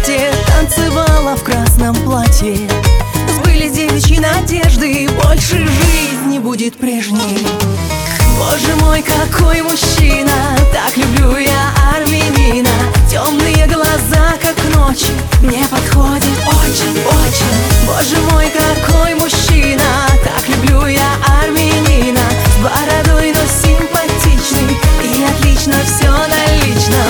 закате танцевала в красном платье. Сбылись девичьи надежды, больше жизнь не будет прежней. Боже мой, какой мужчина, так люблю я армянина. Темные глаза, как ночи, мне подходит очень-очень. Боже мой, какой мужчина, так люблю я армянина. С бородой, но симпатичный, и отлично все налично.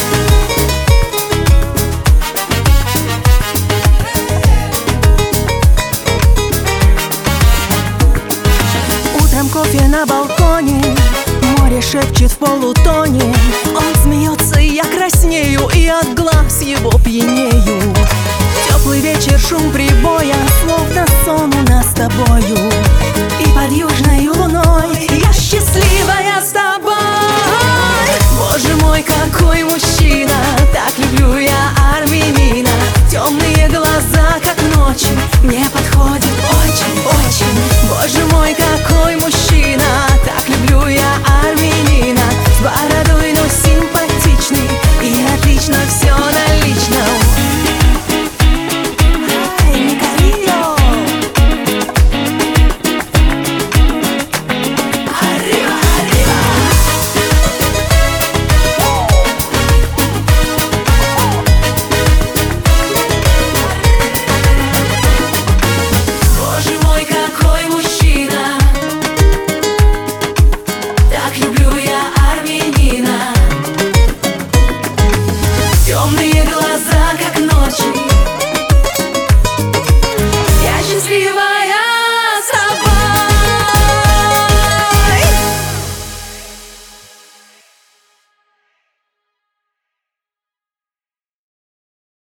Утром кофе на балконе, море шепчет в полутоне. Он смеется, и я краснею, и от глаз его пьянею. Теплый вечер, шум прибоя, словно сон у нас с тобою. И под южной луной я счастливая с тобой. Боже мой, какой мужчина, так люблю я армянина. Темные глаза, как ночи, мне подходит очень-очень. Боже мой, какой мужчина,